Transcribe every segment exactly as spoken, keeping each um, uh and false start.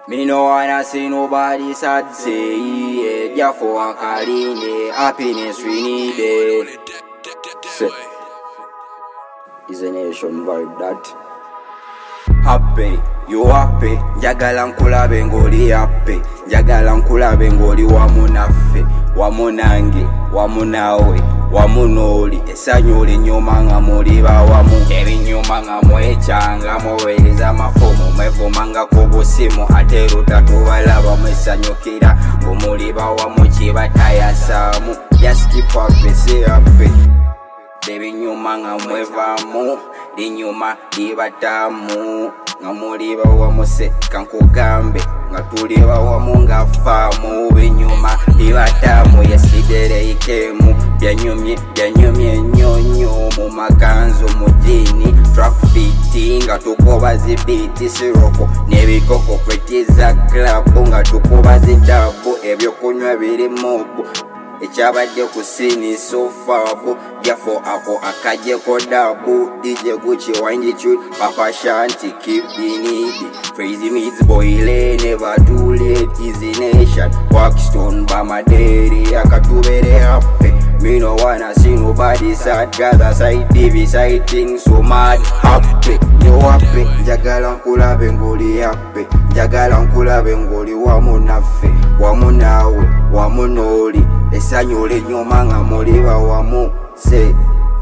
Me no wanna see nobody sad say yeah, yeah for a Kaline, happiness we need it. Say, is a nation vibe that happy, you happy, njagala nkulabe ngoli happy, njagala nkulabe ngoli wamunafe, wamunange, wamunawe, wamunoli, esanyuli nyuma nga muliba wamu, ebinyuma nga mwechanga muweereza mafumu, mwevumanga ku busimu ate lutatubalaba mwesanyukira, ngumuliba wamu kibatayasaamu, just keep happy, say happy. Ebinyuma nga mwevamu, linyuma libatamu, nga muliba wamu se kankugambe, nga tuliba wamu nga faamu, binyuma libatamu, yesidere ikemu, byanyumye byanyumye nyonyo, mu makanzu mu jini, track fiti, nga tukuba zibiti siroko, nebikoko kwetiza club, nga tukuba zidabu, ebyokunywa biri mubu, ekyabadde ku sini so fabo, yafo ako akajeko dabu, D J Gucci wind it tune, Papa Shanti keep the need, crazy meets boile, never too late, easy nation, Waxstone Bama Dairy, akatubere happy, me no wanna see nobody sad, gather side T V side things so mad, happy, you happy, njagala nkulabe ngoli happy, njagala nkulabe ngoli wamunafe, wamunawe, wamunoli, esanyule nyuma nga muliba wamu, se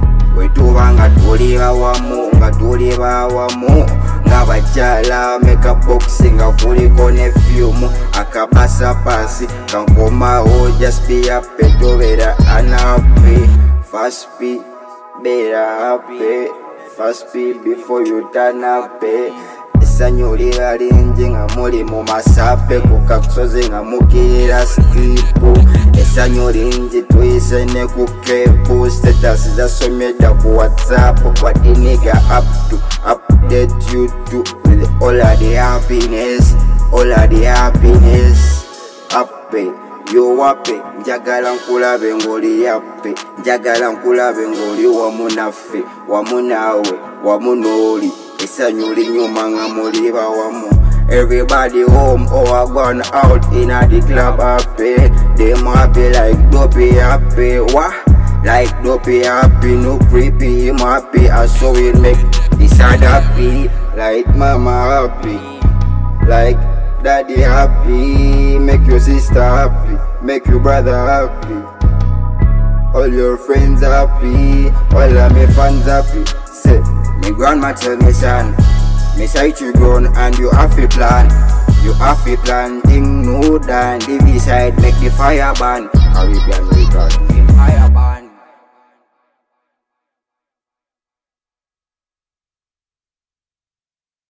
wetuba nga tuliba wamu, nga tuliba wamu, nga bakyala make boxing nga kuliko ne fyumu, akabasa pasi kankomawo, just be happy, tobera unhappy, fast be better happy, fast be before you turn happy. Esanyulira lingi nga muli mu masape, ku kakusozi nga mukirira skipu, esanyu lingi tuyise ne ku kepu, status zasomedda ku WhatsApp, what the nigga up to, update you to with all of the happiness, all of the happiness, happy, you happy, njagala nkulabe ngoli happy, njagala nkulabe ngoli wamunafe, wamunawe, wamunoli, esanyuli nyuma nga muliba wamu. Everybody home or oh, gone out in a the club happy, them happy like dopey happy, what? Like dopey happy, no creepy, him happy, I saw it make the sad happy, like mama happy, like daddy happy, make your sister happy, make your brother happy, all your friends happy, all of my fans happy. Say, me grandma tell me son, me sight you grown and you have a plan, you have a plan, thing no done, live beside make the fire burn, Caribbean record.